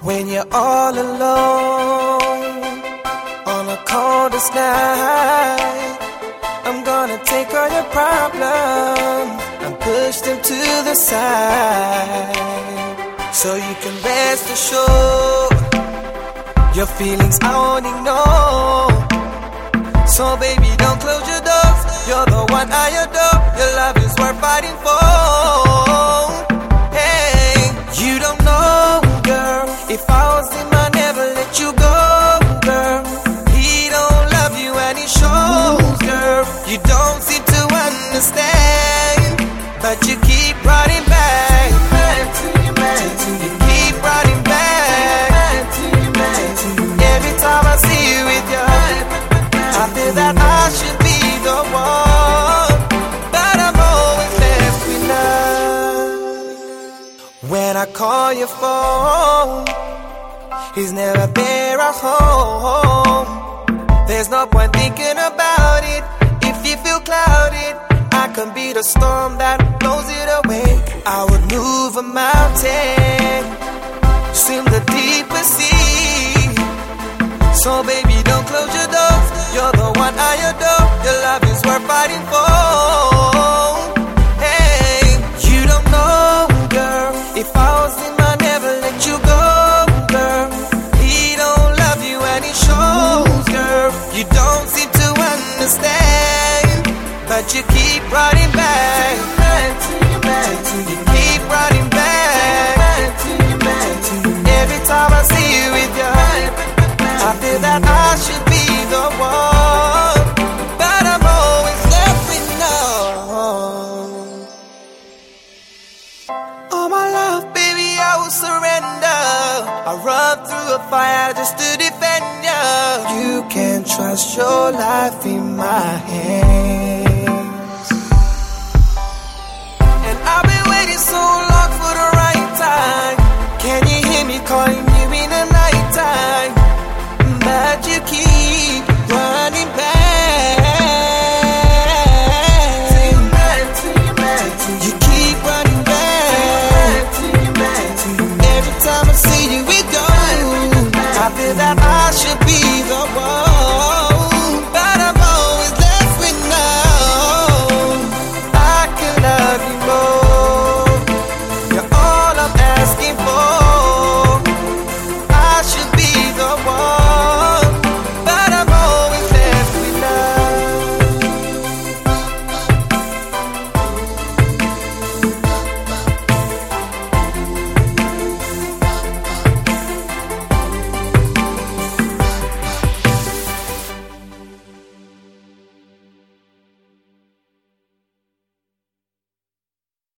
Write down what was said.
When you're all alone on a coldest night, I'm gonna take all your problems and push them to the side, so you can rest assured your feelings I only know. So baby, don't close your doors. You're the one I adore. Your love is worth fighting for. Hey, you don't know, girl. If I was him, I'd never let you go, girl. He don't love you and he shows, girl. You don't seem to understand, but you keep running back. You keep running back. Every time I see you with your, I feel that I should be the one, but I'm always left with none. When I call your phone, he's never there at home. There's no point thinking about it. If you feel clouded, I can be the storm that blows it away. I would move a mountain, swim the deepest sea. So baby, don't close your doors. You're the one I adore. Your love is worth fighting for. Hey, you don't know, girl. If I was him, I'd never let you go, girl. He don't love you and he shows, girl. You don't seem to understand, but you keep running back. You keep running back. Every time I see you with your, I feel that I should be the one, but I'm always left with none. Oh my love, baby, I will surrender. I run through a fire just to defend you. You can trust your life in my hands.